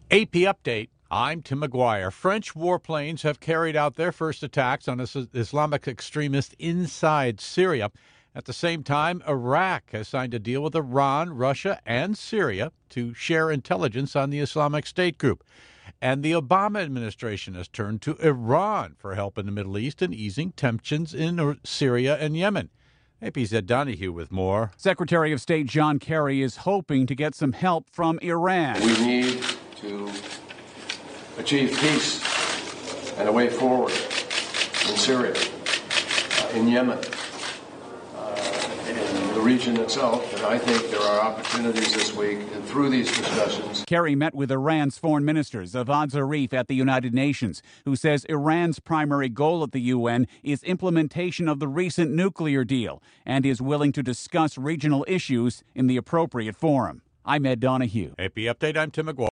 AP Update. I'm Tim McGuire. French warplanes have carried out their first attacks on Islamic extremists inside Syria. At the same time, Iraq has signed a deal with Iran, Russia, and Syria to share intelligence on the Islamic State group. And the Obama administration has turned to Iran for help in the Middle East and easing tensions in Syria and Yemen. AP's Ed Donahue with more. Secretary of State John Kerry is hoping to get some help from Iran. We need to achieve peace and a way forward in Syria, in Yemen, in the region itself. And I think there are opportunities this week and through these discussions. Kerry met with Iran's foreign minister, Javad Zarif, at the United Nations, who says Iran's primary goal at the UN is implementation of the recent nuclear deal and is willing to discuss regional issues in the appropriate forum. I'm Ed Donahue. AP Update, I'm Tim McGuire.